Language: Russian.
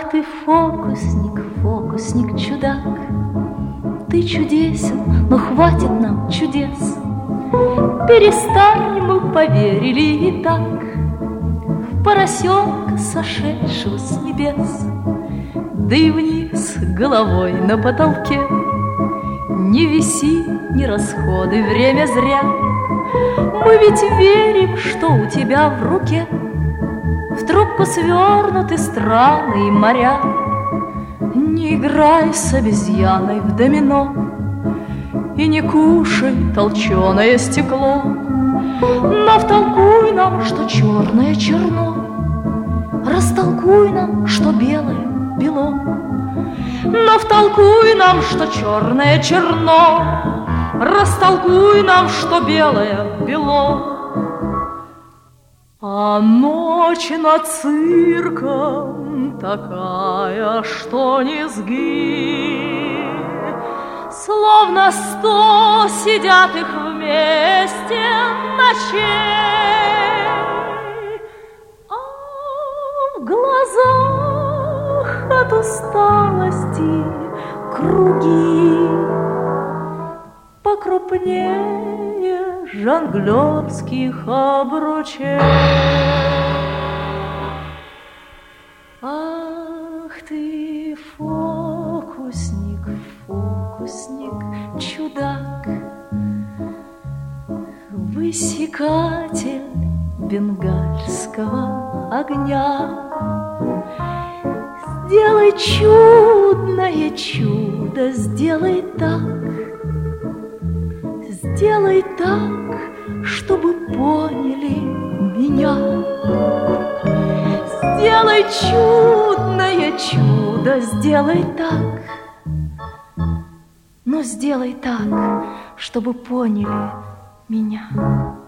Ах ты, фокусник, фокусник, чудак, ты чудесен, но хватит нам чудес. Перестань, мы поверили и так в поросенка, сошедшего с небес. Да и вниз головой на потолке не виси, не расходуй время зря. Мы ведь верим, что у тебя в руке в трубку свернуты страны и моря. Не играй с обезьяной в домино и не кушай толченое стекло, но втолкуй нам, что черное черно, растолкуй нам, что белое бело. Но втолкуй нам, что черное черно, растолкуй нам, что белое бело. А ночь над цирком такая, что низги, словно 100 сидят их вместе ночей, а в глазах от усталости круги покрупнее жонглерских обручей. Ах ты, фокусник, фокусник, чудак, высекатель бенгальского огня. Сделай чудное чудо, сделай так, сделай так, чтобы поняли меня. Сделай чудное чудо, сделай так, но сделай так, чтобы поняли меня.